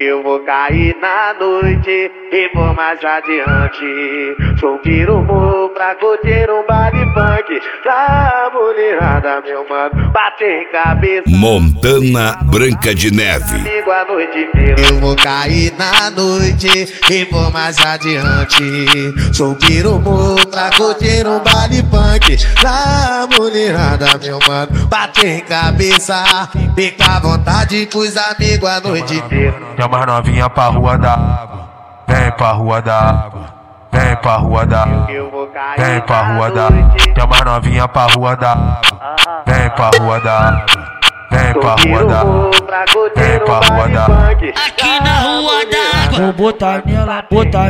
Eu vou cair na noite e vou mais adiante. Subir o morro pra curtir um baile funk. Pra mulherada, meu mano, bater cabeça. Montana Branca de Neve. Amigo a noite inteira. Eu vou cair na noite e vou mais adiante. Subir o morro pra curtir um baile funk. Pra mulherada, meu mano, bater cabeça. Fica à vontade pros amigos a noite inteira. Chama as novinha pra rua da água, vem pra rua da água, vem pra rua da água, vem pra rua da água. Chama as novinha pra rua da água, vem pra rua da água, vem pra rua da água, vem pra rua da água. Aqui na rua da água, vou botar nela,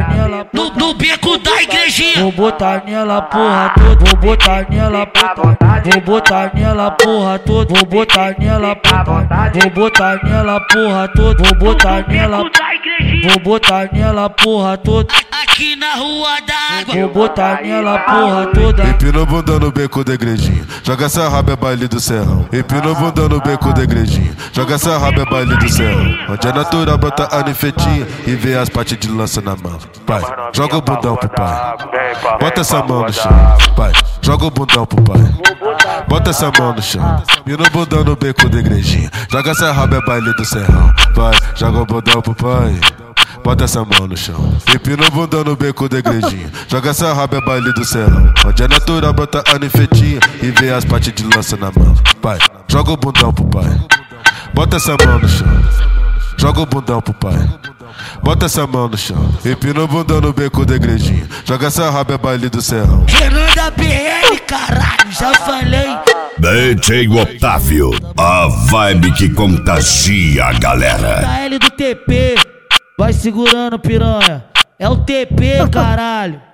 no beco da igrejinha. vou botar nela porra toda, vou botar nela vou botar nela porra toda, vou botar nela vou botar nela porra toda, vou botar nela, vou botar nela porra toda. Aqui na rua da água, Vou botar nela porra toda. Empina o bundão no beco da igrejinha, joga essa raba é baile do serrão. Empina o bundão no beco da igrejinha, joga essa raba é baile do serrão. Onde é natural bota a nifetinha e vê as partes de lança na mão. Pai, joga o bundão pro pai, bota essa mão no chão. Pai, joga o bundão pro pai, bota essa mão no chão. Empina o bundão no beco da igrejinha, joga essa raba é baile do serrão. Vai, joga o bundão pro pai, bota essa mão no chão. Empina o bundão no beco da igrejinha, joga essa raba é baile do serrão. Onde é natural bota a nifetinha e vê as partes de lança na mão. Pai, joga o bundão pro pai, bota essa mão no chão. Joga o bundão pro pai, bota essa mão no chão. Empina o bundão no beco da igrejinha, joga essa raba é baile do serrão. Renan da BL, caralho, já falei. DJ Otávio, a vibe que contagia a galera. Da L do TP, vai segurando piranha, é o TP caralho.